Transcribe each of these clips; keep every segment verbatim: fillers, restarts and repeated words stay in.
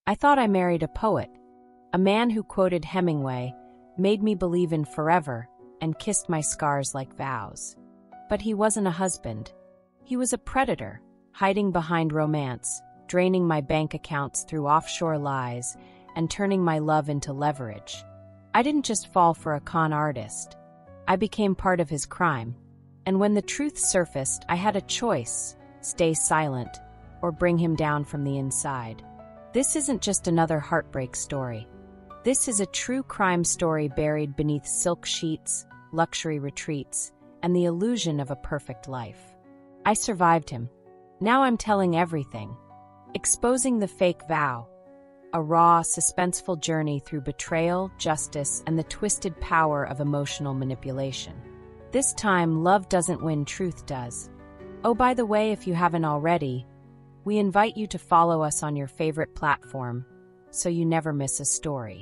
I thought I married a poet, a man who quoted Hemingway, made me believe in forever, and kissed my scars like vows. But he wasn't a husband. He was a predator, hiding behind romance, draining my bank accounts through offshore lies, and turning my love into leverage. I didn't just fall for a con artist. I became part of his crime. And when the truth surfaced, I had a choice: stay silent or bring him down from the inside. This isn't just another heartbreak story. This is a true crime story buried beneath silk sheets, luxury retreats, and the illusion of a perfect life. I survived him. Now I'm telling everything. Exposing the fake vow. A raw, suspenseful journey through betrayal, justice, and the twisted power of emotional manipulation. This time, love doesn't win, truth does. Oh, by the way, if you haven't already, we invite you to follow us on your favorite platform so you never miss a story.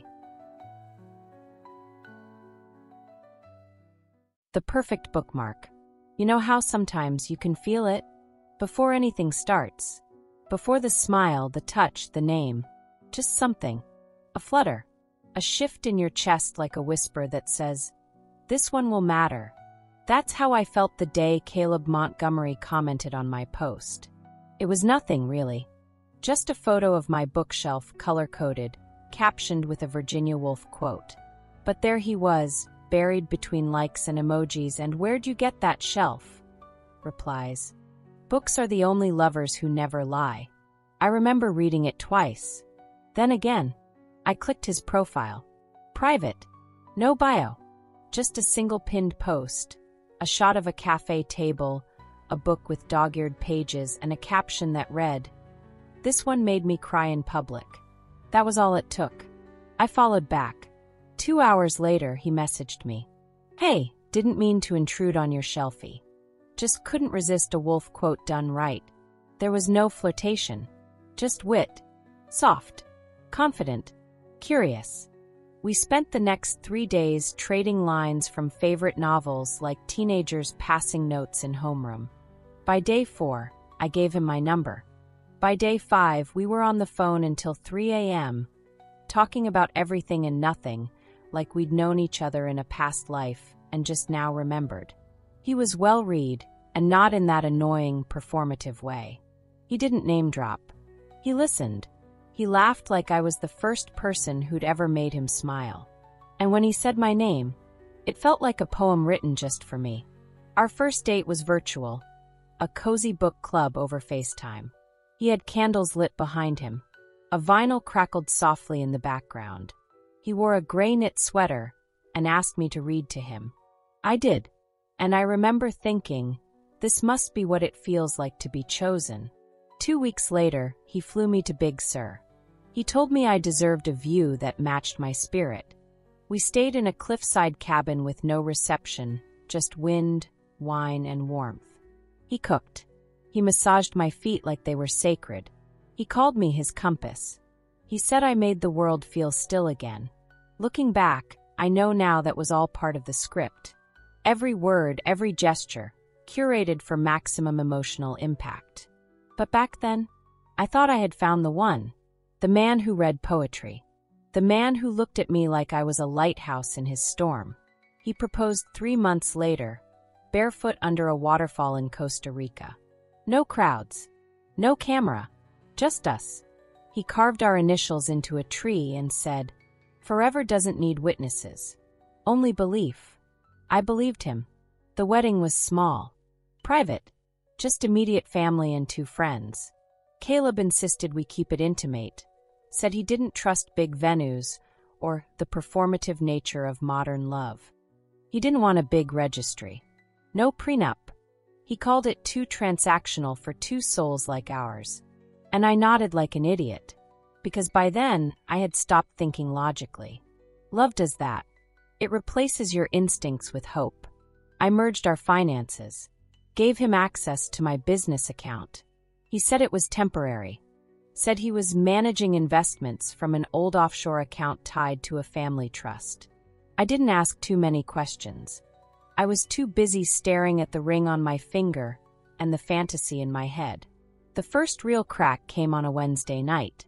The perfect bookmark. You know how sometimes you can feel it? Before anything starts. Before the smile, the touch, the name. Just something. A flutter. A shift in your chest like a whisper that says, "This one will matter." That's how I felt the day Caleb Montgomery commented on my post. It was nothing, really. Just a photo of my bookshelf, color-coded, captioned with a Virginia Woolf quote. But there he was, buried between likes and emojis, and "Where'd you get that shelf?" replies. Books are the only lovers who never lie. I remember reading it twice. Then again, I clicked his profile. Private. No bio. Just a single pinned post. A shot of a cafe table, a book with dog-eared pages, and a caption that read, "This one made me cry in public." That was all it took. I followed back. Two hours later, he messaged me. "Hey, didn't mean to intrude on your shelfie. Just couldn't resist a Wolf quote done right." There was no flirtation. Just wit. Soft. Confident. Curious. We spent the next three days trading lines from favorite novels like teenagers passing notes in homeroom. By day four, I gave him my number. By day five, we were on the phone until three a m, talking about everything and nothing, like we'd known each other in a past life and just now remembered. He was well-read, and not in that annoying, performative way. He didn't name-drop. He listened. He laughed like I was the first person who'd ever made him smile. And when he said my name, it felt like a poem written just for me. Our first date was virtual, a cozy book club over FaceTime. He had candles lit behind him. A vinyl crackled softly in the background. He wore a gray knit sweater and asked me to read to him. I did. And I remember thinking, this must be what it feels like to be chosen. Two weeks later, he flew me to Big Sur. He told me I deserved a view that matched my spirit. We stayed in a cliffside cabin with no reception, just wind, wine, and warmth. He cooked. He massaged my feet like they were sacred. He called me his compass. He said I made the world feel still again. Looking back, I know now that was all part of the script. Every word, every gesture, curated for maximum emotional impact. But back then, I thought I had found the one. The man who read poetry. The man who looked at me like I was a lighthouse in his storm. He proposed three months later, barefoot under a waterfall in Costa Rica. No crowds. No camera. Just us. He carved our initials into a tree and said, "Forever doesn't need witnesses. Only belief." I believed him. The wedding was small. Private. Just immediate family and two friends. Caleb insisted we keep it intimate, said he didn't trust big venues or the performative nature of modern love. He didn't want a big registry. No prenup. He called it too transactional for two souls like ours. And I nodded like an idiot, because by then I had stopped thinking logically. Love does that. It replaces your instincts with hope. I merged our finances, gave him access to my business account. He said it was temporary, said he was managing investments from an old offshore account tied to a family trust. I didn't ask too many questions. I was too busy staring at the ring on my finger and the fantasy in my head. The first real crack came on a Wednesday night.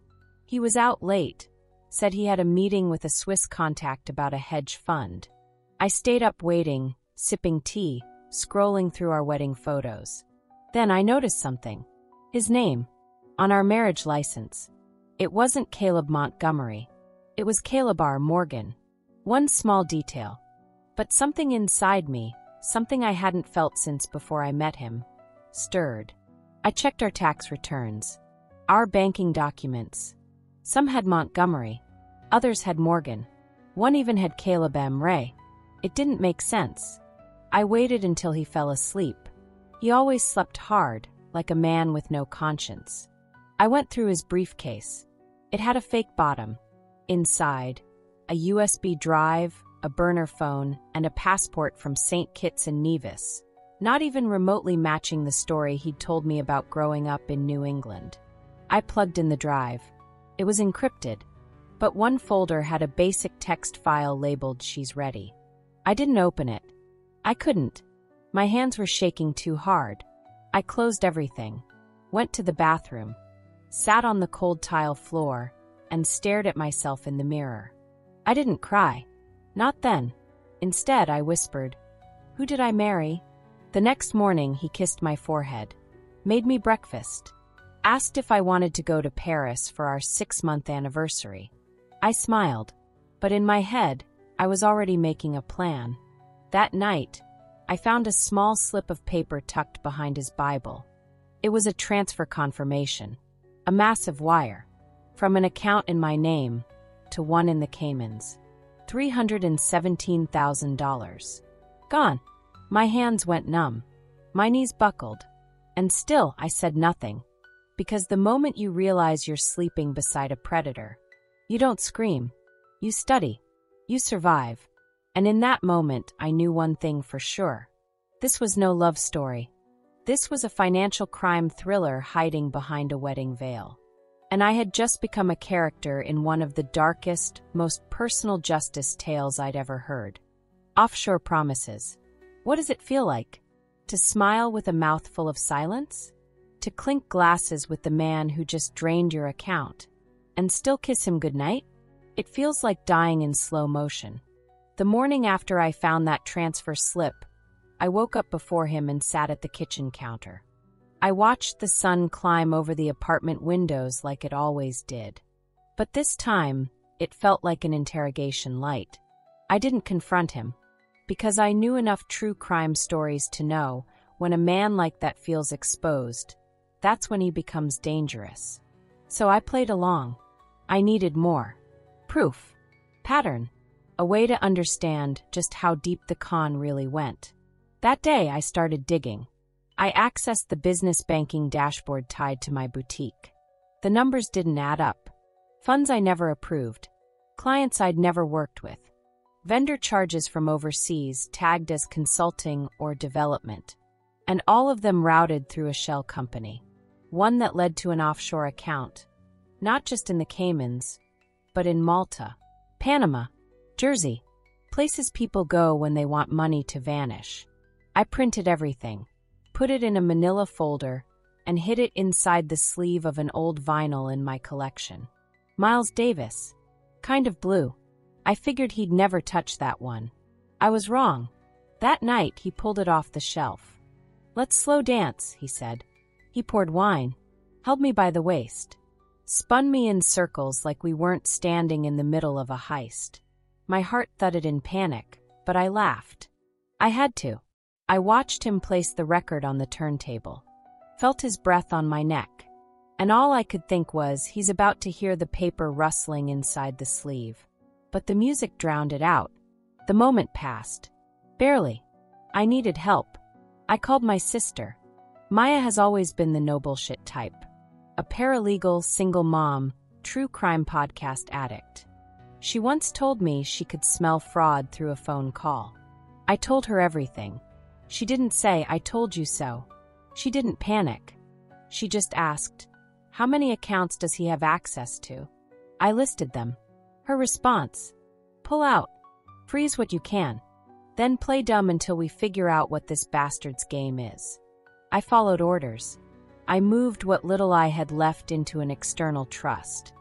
He was out late, said he had a meeting with a Swiss contact about a hedge fund. I stayed up waiting, sipping tea, scrolling through our wedding photos. Then I noticed something. His name. On our marriage license. It wasn't Caleb Montgomery. It was Caleb R. Morgan. One small detail. But something inside me, something I hadn't felt since before I met him, stirred. I checked our tax returns. Our banking documents. Some had Montgomery. Others had Morgan. One even had Caleb M. Ray. It didn't make sense. I waited until he fell asleep. He always slept hard, like a man with no conscience. I went through his briefcase. It had a fake bottom. Inside, a U S B drive, a burner phone, and a passport from Saint Kitts and Nevis, not even remotely matching the story he'd told me about growing up in New England. I plugged in the drive. It was encrypted, but one folder had a basic text file labeled "She's ready." I didn't open it. I couldn't. My hands were shaking too hard. I closed everything, went to the bathroom, sat on the cold tile floor, and stared at myself in the mirror. I didn't cry. Not then. Instead, I whispered, "Who did I marry?" The next morning, he kissed my forehead, made me breakfast, asked if I wanted to go to Paris for our six-month anniversary. I smiled, but in my head, I was already making a plan. That night, I found a small slip of paper tucked behind his Bible. It was a transfer confirmation, a massive wire, from an account in my name to one in the Caymans. three hundred seventeen thousand dollars. Gone. My hands went numb. My knees buckled. And still I said nothing. Because the moment you realize you're sleeping beside a predator, you don't scream. You study. You survive. And in that moment, I knew one thing for sure. This was no love story. This was a financial crime thriller hiding behind a wedding veil. And I had just become a character in one of the darkest, most personal justice tales I'd ever heard. Offshore promises. What does it feel like? To smile with a mouthful of silence? To clink glasses with the man who just drained your account? And still kiss him goodnight? It feels like dying in slow motion. The morning after I found that transfer slip, I woke up before him and sat at the kitchen counter. I watched the sun climb over the apartment windows like it always did. But this time, it felt like an interrogation light. I didn't confront him, because I knew enough true crime stories to know when a man like that feels exposed, that's when he becomes dangerous. So I played along. I needed more. Proof. Pattern. A way to understand just how deep the con really went. That day, I started digging. I accessed the business banking dashboard tied to my boutique. The numbers didn't add up. Funds I never approved. Clients I'd never worked with. Vendor charges from overseas tagged as consulting or development. And all of them routed through a shell company. One that led to an offshore account. Not just in the Caymans, but in Malta, Panama, Jersey. Places people go when they want money to vanish. I printed everything, put it in a manila folder, and hid it inside the sleeve of an old vinyl in my collection. Miles Davis. Kind of blue. I figured he'd never touch that one. I was wrong. That night, he pulled it off the shelf. "Let's slow dance," he said. He poured wine, held me by the waist, spun me in circles like we weren't standing in the middle of a heist. My heart thudded in panic, but I laughed. I had to. I watched him place the record on the turntable, felt his breath on my neck, and all I could think was he's about to hear the paper rustling inside the sleeve. But the music drowned it out. The moment passed. Barely. I needed help. I called my sister. Maya has always been the no bullshit type. A paralegal, single mom, true crime podcast addict. She once told me she could smell fraud through a phone call. I told her everything. She didn't say, "I told you so." She didn't panic. She just asked, "How many accounts does he have access to?" I listed them. Her response, "Pull out. Freeze what you can. Then play dumb until we figure out what this bastard's game is." I followed orders. I moved what little I had left into an external trust.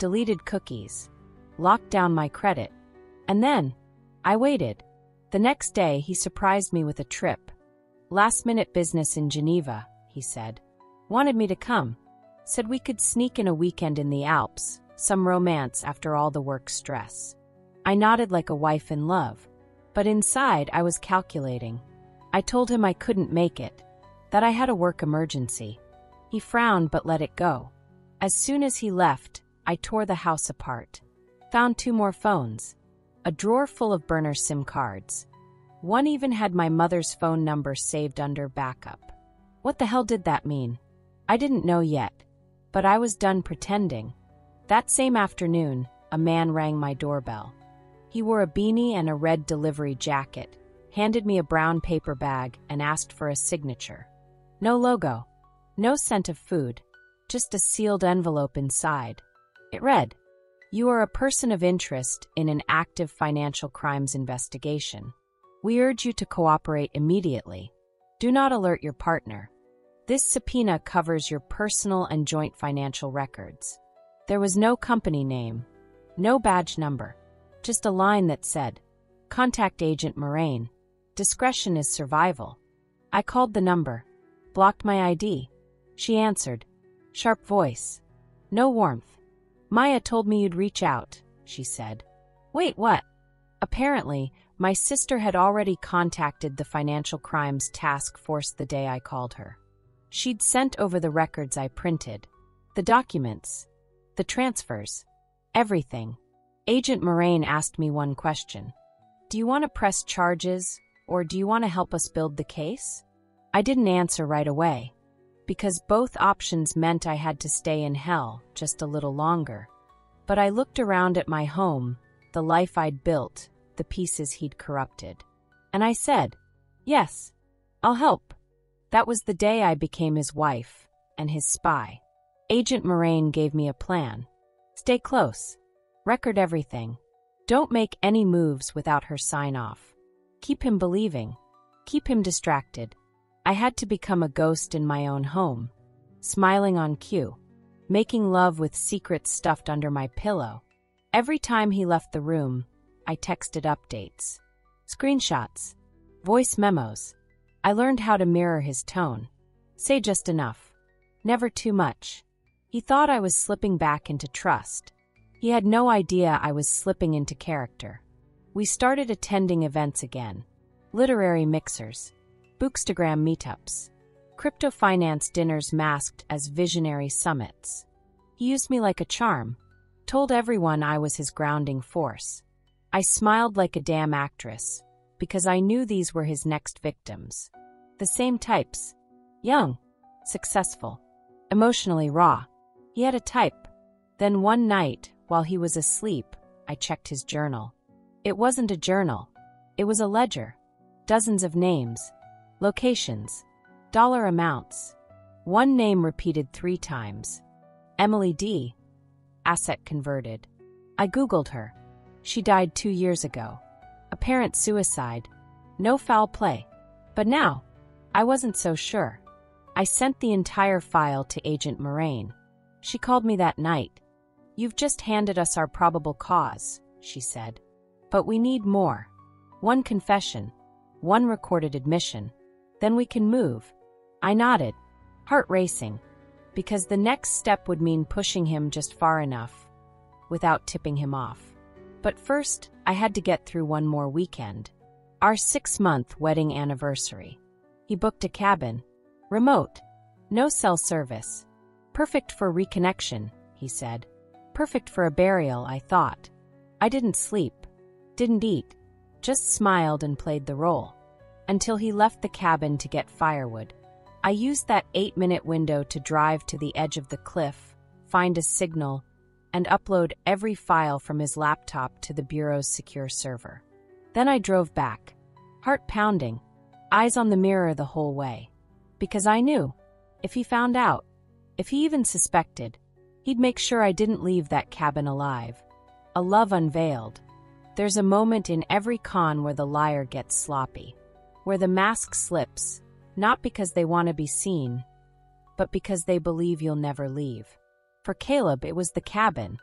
deleted cookies, locked down my credit. And then, I waited. The next day, he surprised me with a trip. Last-minute business in Geneva, he said. Wanted me to come. Said we could sneak in a weekend in the Alps, some romance after all the work stress. I nodded like a wife in love. But inside, I was calculating. I told him I couldn't make it, that I had a work emergency. He frowned but let it go. As soon as he left, I tore the house apart. Found two more phones. A drawer full of burner SIM cards. One even had my mother's phone number saved under backup. What the hell did that mean? I didn't know yet, but I was done pretending. That same afternoon, a man rang my doorbell. He wore a beanie and a red delivery jacket, handed me a brown paper bag, and asked for a signature. No logo, no scent of food, just a sealed envelope inside. It read, "You are a person of interest in an active financial crimes investigation. We urge you to cooperate immediately. Do not alert your partner. This subpoena covers your personal and joint financial records." There was no company name, no badge number, just a line that said, "Contact Agent Moraine. Discretion is survival." I called the number, blocked my I D. She answered. Sharp voice. No warmth. "Maya told me you'd reach out," she said. Wait, what? Apparently, my sister had already contacted the Financial Crimes Task Force the day I called her. She'd sent over the records I printed, the documents, the transfers, everything. Agent Moraine asked me one question. "Do you want to press charges, or do you want to help us build the case?" I didn't answer right away, because both options meant I had to stay in hell just a little longer. But I looked around at my home, the life I'd built, the pieces he'd corrupted. And I said, "Yes, I'll help." That was the day I became his wife and his spy. Agent Moraine gave me a plan. Stay close. Record everything. Don't make any moves without her sign-off. Keep him believing. Keep him distracted. I had to become a ghost in my own home, smiling on cue, making love with secrets stuffed under my pillow. Every time he left the room, I texted updates, screenshots, voice memos. I learned how to mirror his tone. Say just enough. Never too much. He thought I was slipping back into trust. He had no idea I was slipping into character. We started attending events again. Literary mixers, Bookstagram meetups, crypto finance dinners masked as visionary summits. He used me like a charm, told everyone I was his grounding force. I smiled like a damn actress, because I knew these were his next victims. The same types. Young, successful, emotionally raw. He had a type. Then one night, while he was asleep, I checked his journal. It wasn't a journal. It was a ledger. Dozens of names, locations, dollar amounts. One name repeated three times. Emily D. Asset converted. I Googled her. She died two years ago. Apparent suicide. No foul play. But now, I wasn't so sure. I sent the entire file to Agent Moraine. She called me that night. "You've just handed us our probable cause," she said. "But we need more. One confession, one recorded admission. Then we can move." I nodded, heart racing, because the next step would mean pushing him just far enough, without tipping him off. But first, I had to get through one more weekend. Our six-month wedding anniversary. He booked a cabin. Remote. No cell service. Perfect for reconnection, he said. Perfect for a burial, I thought. I didn't sleep. Didn't eat. Just smiled and played the role. Until he left the cabin to get firewood. I used that eight-minute window to drive to the edge of the cliff, find a signal, and upload every file from his laptop to the Bureau's secure server. Then I drove back, heart pounding, eyes on the mirror the whole way. Because I knew, if he found out, if he even suspected, he'd make sure I didn't leave that cabin alive. A love unveiled. There's a moment in every con where the liar gets sloppy, where the mask slips, not because they want to be seen, but because they believe you'll never leave. For Caleb, it was the cabin.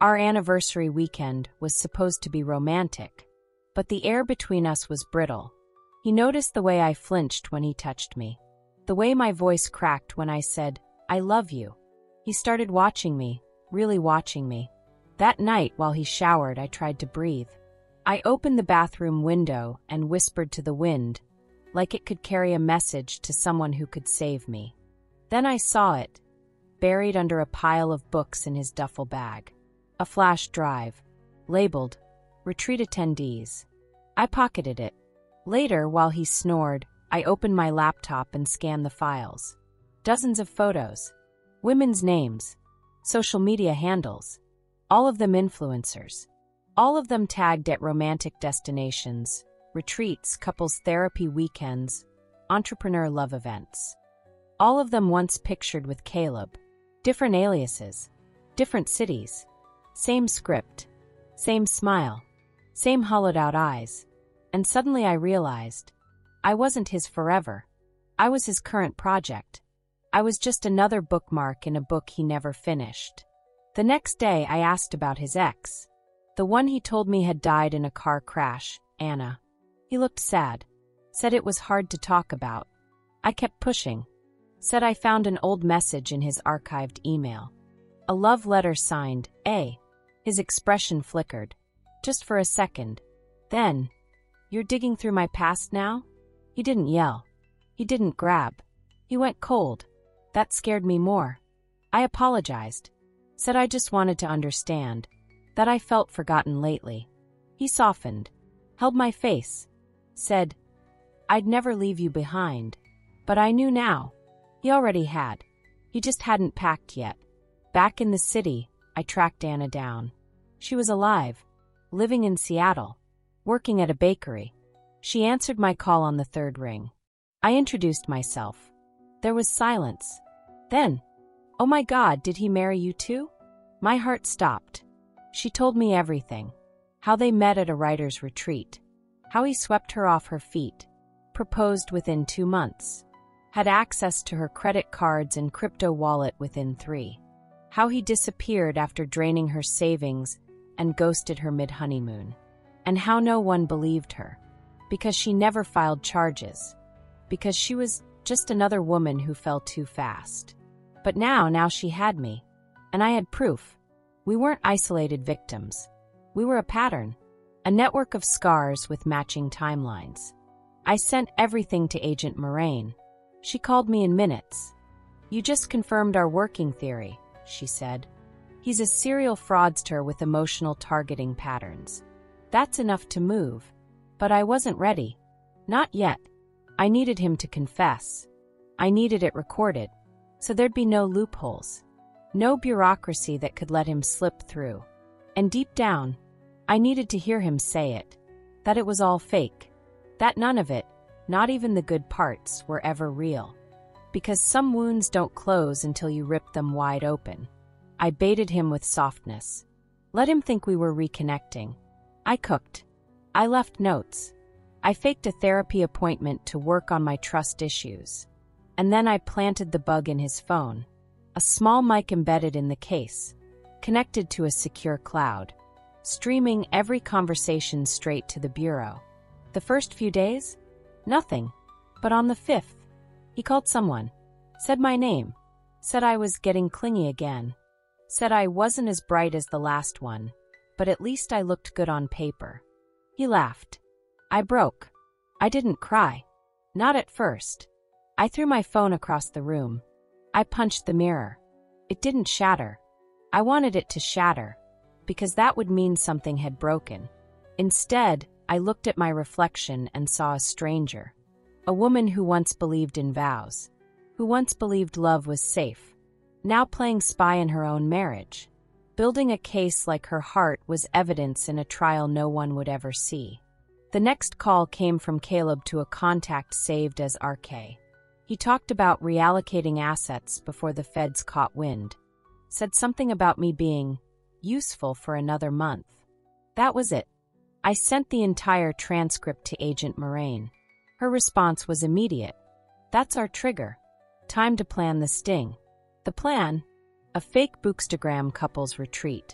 Our anniversary weekend was supposed to be romantic, but the air between us was brittle. He noticed the way I flinched when he touched me, the way my voice cracked when I said, "I love you." He started watching me, really watching me. That night, while he showered, I tried to breathe. I opened the bathroom window and whispered to the wind, like it could carry a message to someone who could save me. Then I saw it, buried under a pile of books in his duffel bag. A flash drive, labeled, "Retreat Attendees." I pocketed it. Later, while he snored, I opened my laptop and scanned the files. Dozens of photos, women's names, social media handles, all of them influencers. All of them tagged at romantic destinations, retreats, couples therapy weekends, entrepreneur love events. All of them once pictured with Caleb. Different aliases, different cities, same script, same smile, same hollowed-out eyes. And suddenly I realized I wasn't his forever. I was his current project. I was just another bookmark in a book he never finished. The next day I asked about his ex. The one he told me had died in a car crash, Anna. He looked sad. Said it was hard to talk about. I kept pushing. Said I found an old message in his archived email. A love letter signed, A. His expression flickered. Just for a second. Then, "You're digging through my past now?" He didn't yell. He didn't grab. He went cold. That scared me more. I apologized. Said I just wanted to understand. That I felt forgotten lately. He softened, held my face, said, "I'd never leave you behind." But I knew now. He already had. He just hadn't packed yet. Back in the city, I tracked Anna down. She was alive, living in Seattle, working at a bakery. She answered my call on the third ring. I introduced myself. There was silence. Then, "Oh my God, did he marry you too?" My heart stopped. She told me everything. How they met at a writer's retreat. How he swept her off her feet. Proposed within two months. Had access to her credit cards and crypto wallet within three. How he disappeared after draining her savings and ghosted her mid-honeymoon. And how no one believed her. Because she never filed charges. Because she was just another woman who fell too fast. But now, now she had me. And I had proof. We weren't isolated victims. We were a pattern. A network of scars with matching timelines. I sent everything to Agent Moraine. She called me in minutes. "You just confirmed our working theory," she said. "He's a serial fraudster with emotional targeting patterns. That's enough to move." But I wasn't ready. Not yet. I needed him to confess. I needed it recorded. So there'd be no loopholes. No bureaucracy that could let him slip through. And deep down, I needed to hear him say it. That it was all fake. That none of it, not even the good parts, were ever real. Because some wounds don't close until you rip them wide open. I baited him with softness. Let him think we were reconnecting. I cooked. I left notes. I faked a therapy appointment to work on my trust issues. And then I planted the bug in his phone. A small mic embedded in the case, connected to a secure cloud, streaming every conversation straight to the bureau. The first few days? Nothing. But on the fifth, he called someone, said my name, said I was getting clingy again, said I wasn't as bright as the last one, but at least I looked good on paper. He laughed. I broke. I didn't cry. Not at first. I threw my phone across the room. I punched the mirror. It didn't shatter. I wanted it to shatter, because that would mean something had broken. Instead, I looked at my reflection and saw a stranger. A woman who once believed in vows. Who once believed love was safe. Now playing spy in her own marriage. Building a case like her heart was evidence in a trial no one would ever see. The next call came from Caleb to a contact saved as R K. He talked about reallocating assets before the feds caught wind. Said something about me being useful for another month. That was it. I sent the entire transcript to Agent Moraine. Her response was immediate. That's our trigger. Time to plan the sting. The plan? A fake Bookstagram couple's retreat.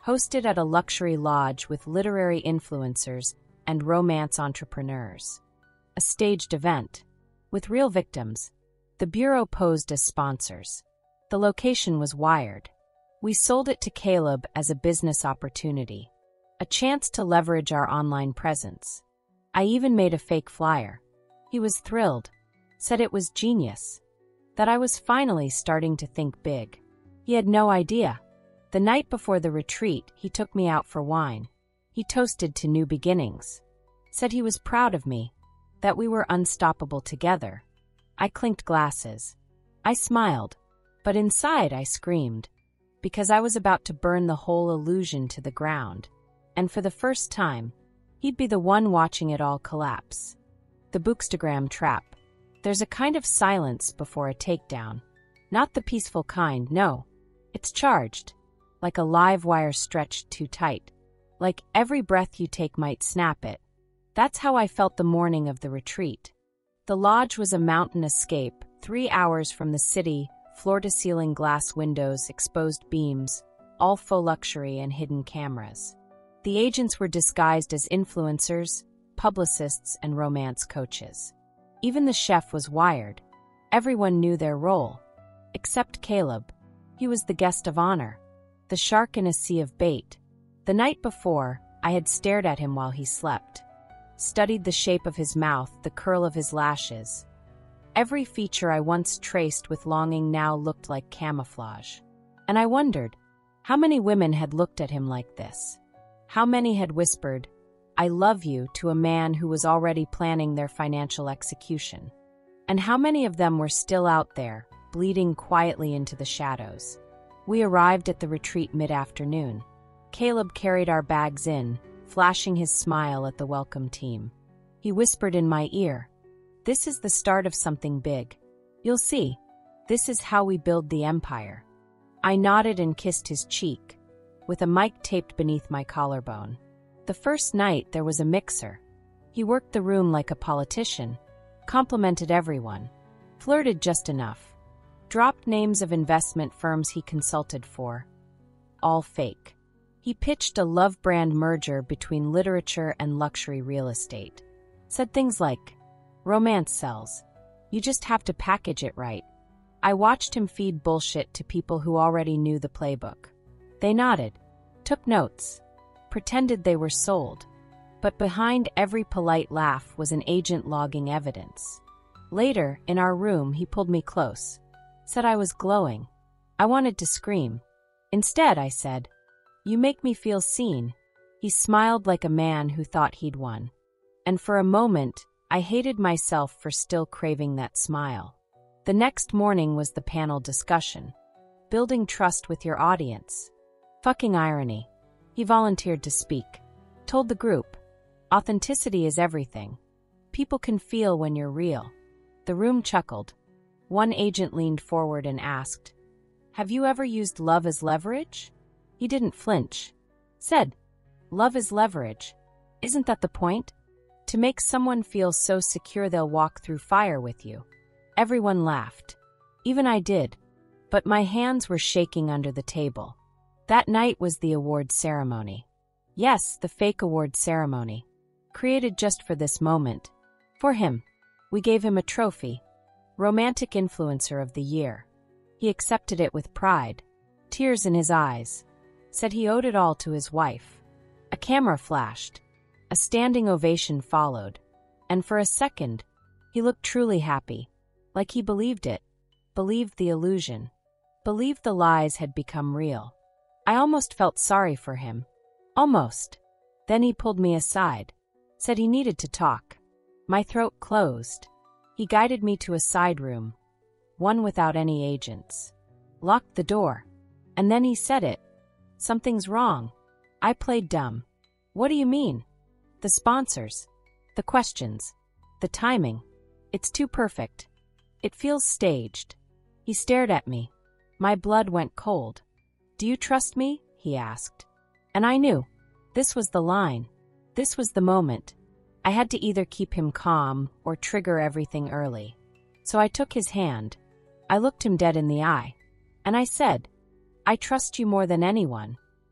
hosted at a luxury lodge with literary influencers and romance entrepreneurs. A staged event, with real victims. The Bureau posed as sponsors. The location was wired. We sold it to Caleb as a business opportunity, a chance to leverage our online presence. I even made a fake flyer. He was thrilled, said it was genius, that I was finally starting to think big. He had no idea. The night before the retreat, he took me out for wine. He toasted to new beginnings, said he was proud of me, that we were unstoppable together. I clinked glasses. I smiled, but inside I screamed, because I was about to burn the whole illusion to the ground. And for the first time, he'd be the one watching it all collapse. The Bookstagram trap. There's a kind of silence before a takedown. Not the peaceful kind, no. It's charged, like a live wire stretched too tight. Like every breath you take might snap it. That's how I felt the morning of the retreat. The lodge was a mountain escape, three hours from the city, floor-to-ceiling glass windows, exposed beams, all faux luxury and hidden cameras. The agents were disguised as influencers, publicists, and romance coaches. Even the chef was wired. Everyone knew their role. Except Caleb. He was the guest of honor. The shark in a sea of bait. The night before, I had stared at him while he slept. Studied the shape of his mouth, the curl of his lashes. Every feature I once traced with longing now looked like camouflage. And I wondered, how many women had looked at him like this? How many had whispered, "I love you," to a man who was already planning their financial execution? And how many of them were still out there, bleeding quietly into the shadows? We arrived at the retreat mid-afternoon. Caleb carried our bags in, flashing his smile at the welcome team. He whispered in my ear, "This is the start of something big. You'll see. This is how we build the empire." I nodded and kissed his cheek, with a mic taped beneath my collarbone. The first night there was a mixer. He worked the room like a politician, complimented everyone, flirted just enough, dropped names of investment firms he consulted for. All fake. He pitched a love brand merger between literature and luxury real estate. Said things like, "Romance sells. You just have to package it right." I watched him feed bullshit to people who already knew the playbook. They nodded, took notes, pretended they were sold. But behind every polite laugh was an agent logging evidence. Later, in our room, he pulled me close, said I was glowing. I wanted to scream. Instead, I said, "You make me feel seen." He smiled like a man who thought he'd won. And for a moment, I hated myself for still craving that smile. The next morning was the panel discussion. Building trust with your audience. Fucking irony. He volunteered to speak. Told the group, authenticity is everything. People can feel when you're real. The room chuckled. One agent leaned forward and asked, "Have you ever used love as leverage?" He didn't flinch. Said, "Love is leverage. Isn't that the point? To make someone feel so secure they'll walk through fire with you." Everyone laughed. Even I did. But my hands were shaking under the table. That night was the award ceremony. Yes, the fake award ceremony. Created just for this moment. For him. We gave him a trophy. Romantic Influencer of the Year. He accepted it with pride. Tears in his eyes. Said he owed it all to his wife. A camera flashed. A standing ovation followed. And for a second, he looked truly happy. Like he believed it. Believed the illusion. Believed the lies had become real. I almost felt sorry for him. Almost. Then he pulled me aside. Said he needed to talk. My throat closed. He guided me to a side room. One without any agents. Locked the door. And then he said it. "Something's wrong." I played dumb. "What do you mean?" "The sponsors. The questions. The timing. It's too perfect. It feels staged." He stared at me. My blood went cold. "Do you trust me?" he asked. And I knew. This was the line. This was the moment. I had to either keep him calm or trigger everything early. So I took his hand. I looked him dead in the eye. And I said, "I trust you more than anyone.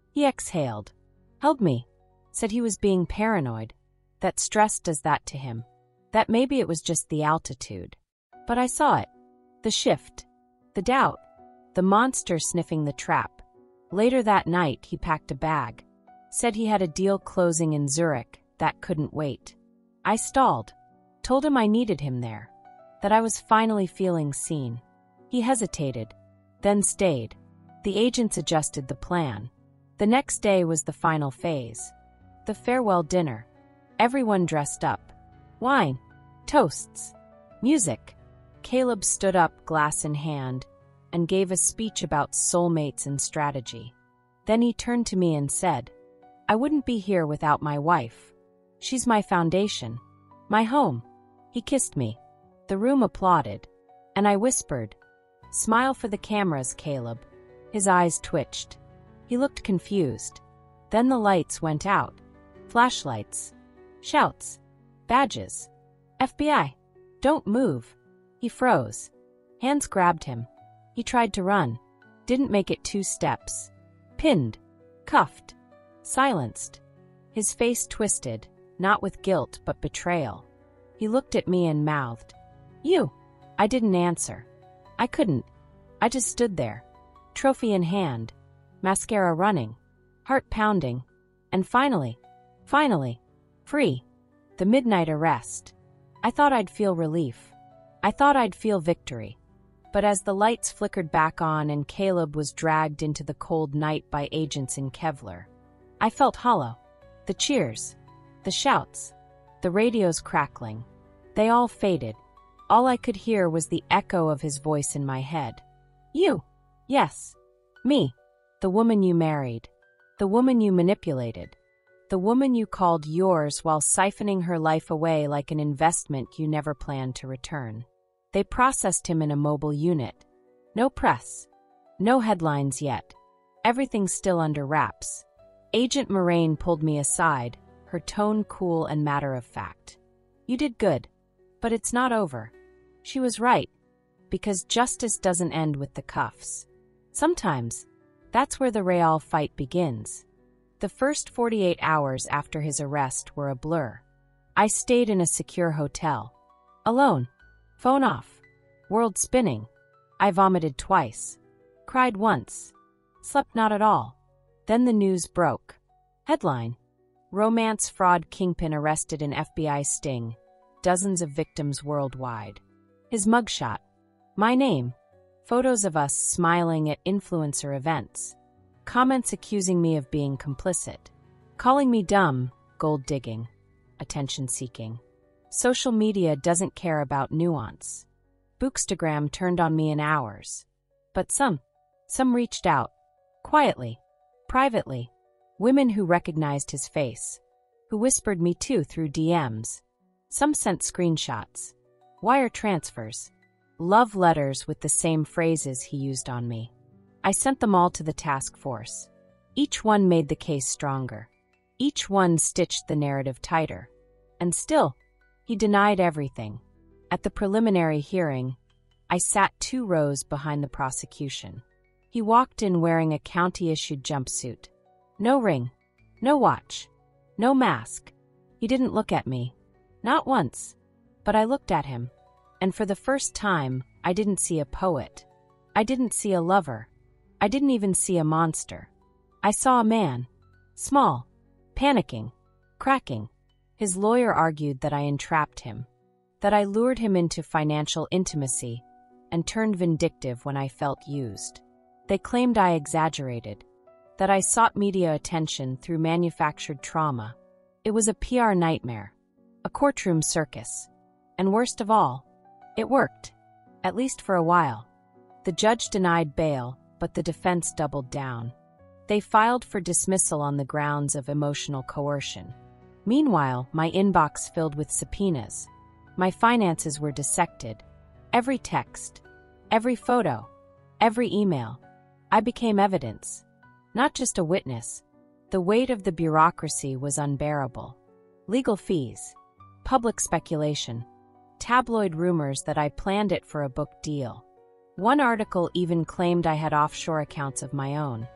He exhaled, held me, said he was being paranoid, that stress does that to him, that maybe it was just the altitude. But I saw it. The shift. The doubt. The monster sniffing the trap. Later that night, he packed a bag. Said he had a deal closing in Zurich that couldn't wait. I stalled. Told him I needed him there. That I was finally feeling seen. He hesitated, then stayed. The agents adjusted the plan. The next day was the final phase. The farewell dinner. Everyone dressed up. Wine. Toasts. Music. Caleb stood up, glass in hand, and gave a speech about soulmates and strategy. Then he turned to me and said, I wouldn't be here without my wife. She's my foundation. My home. He kissed me. The room applauded. And I whispered, Smile for the cameras, Caleb. His eyes twitched. He looked confused. Then the lights went out. Flashlights. Shouts. Badges. F B I. Don't move. He froze. Hands grabbed him. He tried to run. Didn't make it two steps. Pinned. Cuffed. Silenced. His face twisted, not with guilt but betrayal. He looked at me and mouthed, You. I didn't answer. I couldn't. I just stood there. Trophy in hand. Mascara running. Heart pounding. And finally, finally, free. The midnight arrest. I thought I'd feel relief. I thought I'd feel victory. But as the lights flickered back on and Caleb was dragged into the cold night by agents in Kevlar, I felt hollow. The cheers. The shouts. The radios crackling. They all faded. All I could hear was the echo of his voice in my head. You. Yes. Me. The woman you married. The woman you manipulated. The woman you called yours while siphoning her life away like an investment you never planned to return. They processed him in a mobile unit. No press. No headlines yet. Everything still under wraps. Agent Moraine pulled me aside, her tone cool and matter-of-fact. You did good. But it's not over. She was right. Because justice doesn't end with the cuffs. Sometimes, that's where the real fight begins. The first forty-eight hours after his arrest were a blur. I stayed in a secure hotel. Alone. Phone off. World spinning. I vomited twice. Cried once. Slept not at all. Then the news broke. Headline. Romance fraud kingpin arrested in F B I sting. Dozens of victims worldwide. His mugshot. My name. Photos of us smiling at influencer events. Comments accusing me of being complicit. Calling me dumb, gold-digging, attention-seeking. Social media doesn't care about nuance. Bookstagram turned on me in hours. But some, some reached out. Quietly. Privately. Women who recognized his face. Who whispered me too through D Ms. Some sent screenshots. Wire transfers. Love letters with the same phrases he used on me. I sent them all to the task force. Each one made the case stronger. Each one stitched the narrative tighter. And still, he denied everything. At the preliminary hearing, I sat two rows behind the prosecution. He walked in wearing a county-issued jumpsuit. No ring. No watch. No mask. He didn't look at me. Not once. But I looked at him. And for the first time, I didn't see a poet. I didn't see a lover. I didn't even see a monster. I saw a man. Small. Panicking. Cracking. His lawyer argued that I entrapped him. That I lured him into financial intimacy and turned vindictive when I felt used. They claimed I exaggerated. That I sought media attention through manufactured trauma. It was a P R nightmare. A courtroom circus. And worst of all, it worked. At least for a while. The judge denied bail, but the defense doubled down. They filed for dismissal on the grounds of emotional coercion. Meanwhile, my inbox filled with subpoenas. My finances were dissected. Every text, every photo, every email. I became evidence. Not just a witness. The weight of the bureaucracy was unbearable. Legal fees. Public speculation. Tabloid rumors that I planned it for a book deal. One article even claimed I had offshore accounts of my own.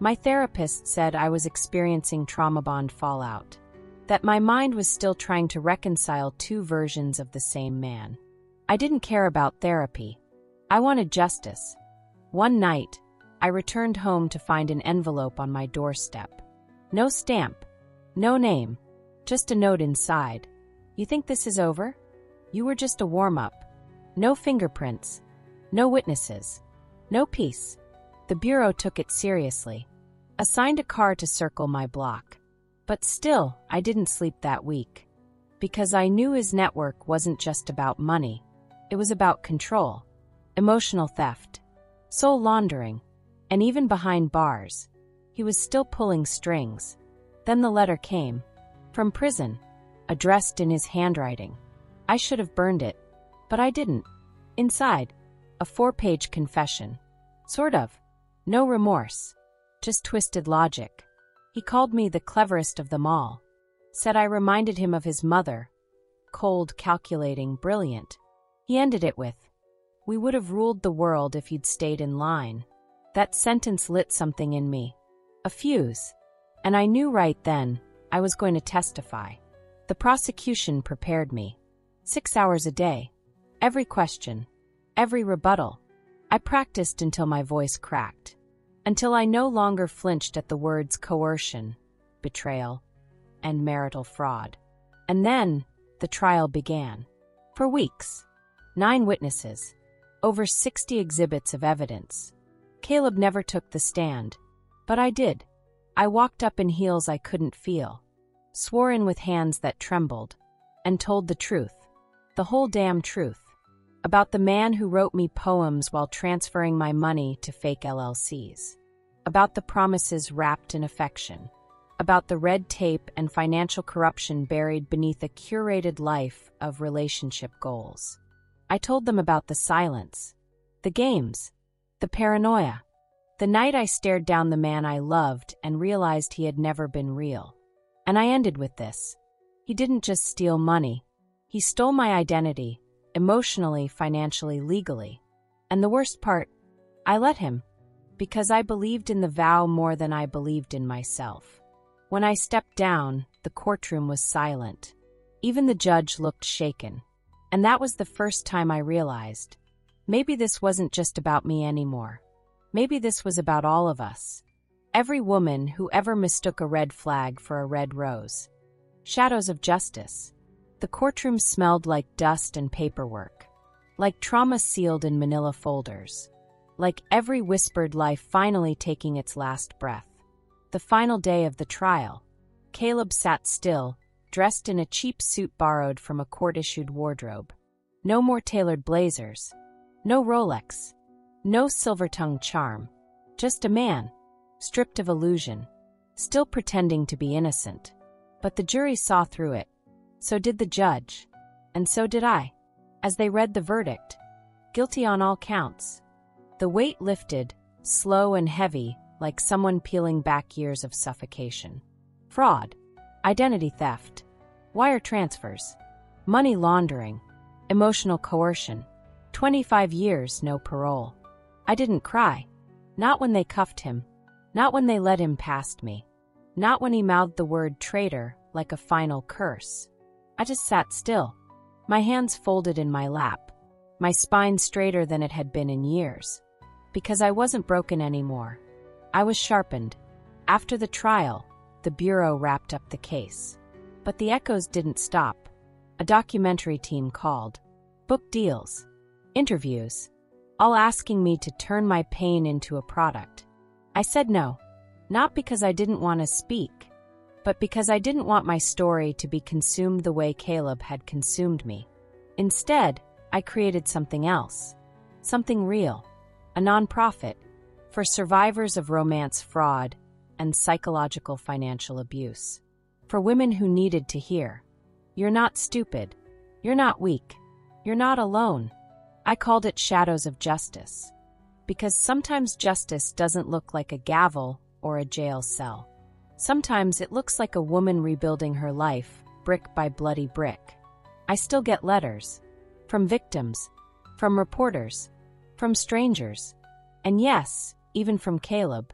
My therapist said I was experiencing trauma bond fallout, that my mind was still trying to reconcile two versions of the same man. I didn't care about therapy. I wanted justice. One night, I returned home to find an envelope on my doorstep. No stamp, no name, just a note inside. You think this is over? You were just a warm-up. No fingerprints, no witnesses, no peace. The bureau took it seriously. Assigned a car to circle my block. But still, I didn't sleep that week. Because I knew his network wasn't just about money. It was about control, emotional theft, soul laundering, and even behind bars, he was still pulling strings. Then the letter came. From prison, addressed in his handwriting. I should have burned it, but I didn't. Inside, a four-page confession. Sort of. No remorse. Just twisted logic. He called me the cleverest of them all. Said I reminded him of his mother. Cold, calculating, brilliant. He ended it with, "We would have ruled the world if you'd stayed in line." That sentence lit something in me. A fuse. And I knew right then I was going to testify. The prosecution prepared me. Six hours a day. Every question. Every rebuttal. I practiced until my voice cracked. Until I no longer flinched at the words coercion, betrayal, and marital fraud. And then, the trial began. For weeks. Nine witnesses. Over sixty exhibits of evidence. Caleb never took the stand. But I did. I walked up in heels I couldn't feel. Swore in with hands that trembled. And told the truth. The whole damn truth. About the man who wrote me poems while transferring my money to fake L L Cs. About the promises wrapped in affection. About the red tape and financial corruption buried beneath a curated life of relationship goals. I told them about the silence, the games, the paranoia. The night I stared down the man I loved and realized he had never been real. And I ended with this. He didn't just steal money. He stole my identity. Emotionally, financially, legally. And the worst part, I let him, because I believed in the vow more than I believed in myself. When I stepped down, the courtroom was silent. Even the judge looked shaken. And that was the first time I realized, maybe this wasn't just about me anymore. Maybe this was about all of us. Every woman who ever mistook a red flag for a red rose. Shadows of justice. The courtroom smelled like dust and paperwork, like trauma sealed in manila folders, like every whispered life finally taking its last breath. The final day of the trial, Caleb sat still, dressed in a cheap suit borrowed from a court-issued wardrobe. No more tailored blazers, no Rolex, no silver-tongued charm, just a man, stripped of illusion, still pretending to be innocent. But the jury saw through it. So did the judge, and so did I. As they read the verdict, guilty on all counts. The weight lifted, slow and heavy, like someone peeling back years of suffocation. Fraud, identity theft, wire transfers, money laundering, emotional coercion. twenty-five years, no parole. I didn't cry. Not when they cuffed him. Not when they led him past me. Not when he mouthed the word traitor like a final curse. I just sat still, my hands folded in my lap, my spine straighter than it had been in years. Because I wasn't broken anymore. I was sharpened. After the trial, the bureau wrapped up the case. But the echoes didn't stop. A documentary team called. Book deals. Interviews. All asking me to turn my pain into a product. I said no. Not because I didn't want to speak, but because I didn't want my story to be consumed the way Caleb had consumed me. Instead, I created something else. Something real. A nonprofit for survivors of romance fraud and psychological financial abuse. For women who needed to hear, "You're not stupid. You're not weak. You're not alone." I called it Shadows of Justice. Because sometimes justice doesn't look like a gavel or a jail cell. Sometimes it looks like a woman rebuilding her life, brick by bloody brick. I still get letters. From victims. From reporters. From strangers. And yes, even from Caleb.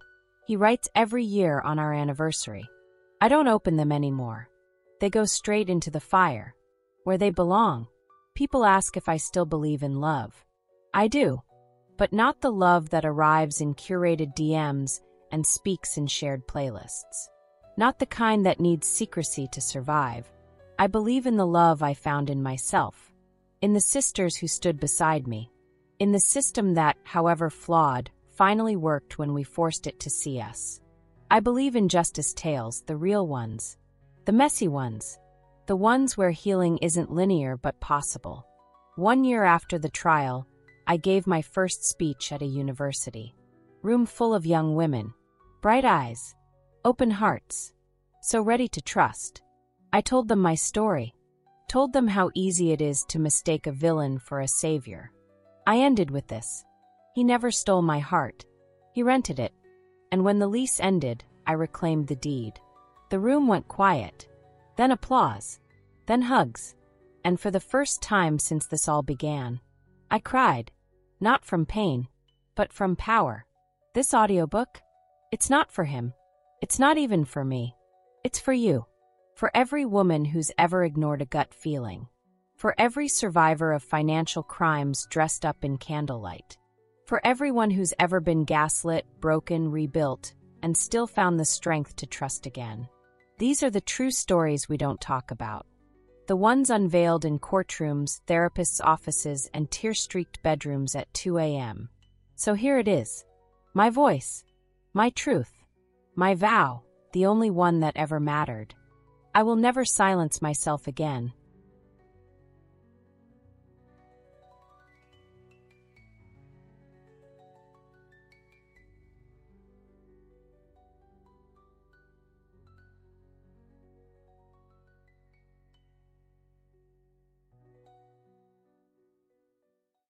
He writes every year on our anniversary. I don't open them anymore. They go straight into the fire, where they belong. People ask if I still believe in love. I do, but not the love that arrives in curated D Ms and speaks in shared playlists. Not the kind that needs secrecy to survive. I believe in the love I found in myself, in the sisters who stood beside me, in the system that, however flawed, finally worked when we forced it to see us. I believe in justice tales, the real ones, the messy ones, the ones where healing isn't linear but possible. One year after the trial, I gave my first speech at a university. Room full of young women, bright eyes, open hearts, so ready to trust. I told them my story, told them how easy it is to mistake a villain for a savior. I ended with this. He never stole my heart. He rented it. And when the lease ended, I reclaimed the deed. The room went quiet, then applause, then hugs. And for the first time since this all began, I cried, not from pain, but from power. This audiobook, it's not for him. It's not even for me. It's for you. For every woman who's ever ignored a gut feeling. For every survivor of financial crimes dressed up in candlelight. For everyone who's ever been gaslit, broken, rebuilt, and still found the strength to trust again. These are the true stories we don't talk about. The ones unveiled in courtrooms, therapists' offices, and tear-streaked bedrooms at two A M So here it is. My voice. My truth. My vow. The only one that ever mattered. I will never silence myself again.